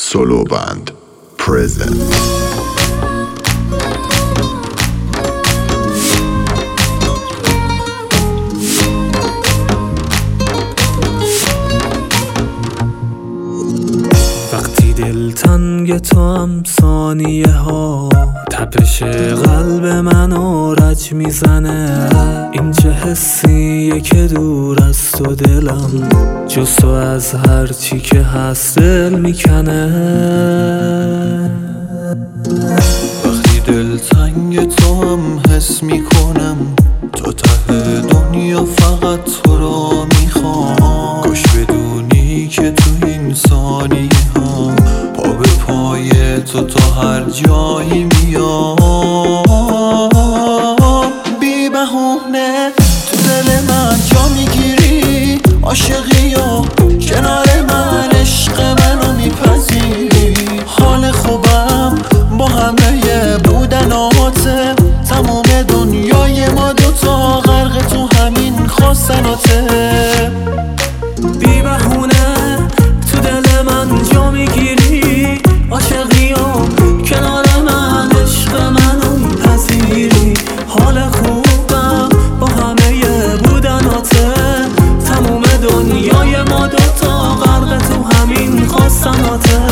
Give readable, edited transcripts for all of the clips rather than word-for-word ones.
Solo Band present. وقتی دلتنگ تو هم ثانیه ها تپش قلب منو رج میزنه. این چه حسیه که دور از تو دلم جز تو از هرچی که هست دل میکنه. وقتی دلتنگ تو هم حس میکنم تو ته دنیا فقط تو را میخوام. کاش بدونی که تو این ثانیه ها پا به پای تو تا هر جایی میام. بی بهونه تو دل من جا میگیری، عاشقی و کنار من عشق منو میپذیری. حال خوبم با همه بودناته، تمام دنیای ما دوتا غرق تو همین خواستناته. بی بهونه تو دل من جا میگیری، عاشقی و کنار من عشق منو میپذیری. حال خوبم با همه بودناته، تموم دنیای ما دوتا غرق تو همین خواستناته.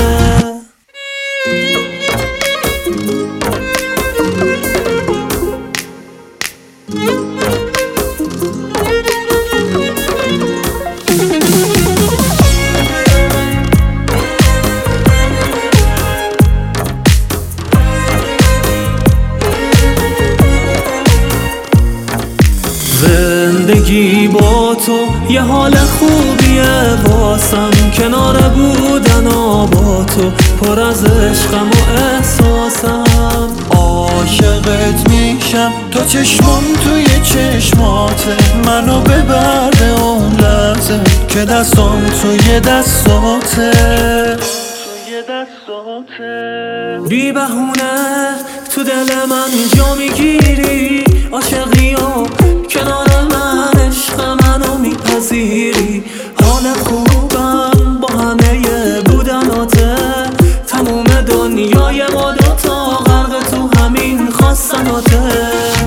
زندگی با تو یه حال خوبیه واسم، کنار بودن و با تو پر از عشقم و احساسم. عاشقت میشم تا چشمام توی چشماته، منو ببر به اون لحظه که دستام توی دستاته. بی بهونه تو دل من جا میگیری، عاشقی و کنار من عشق منو میپذیری. حال خوبم با همه بودناته، تموم دنیای ما دوتا غرق تو همین خواستناته.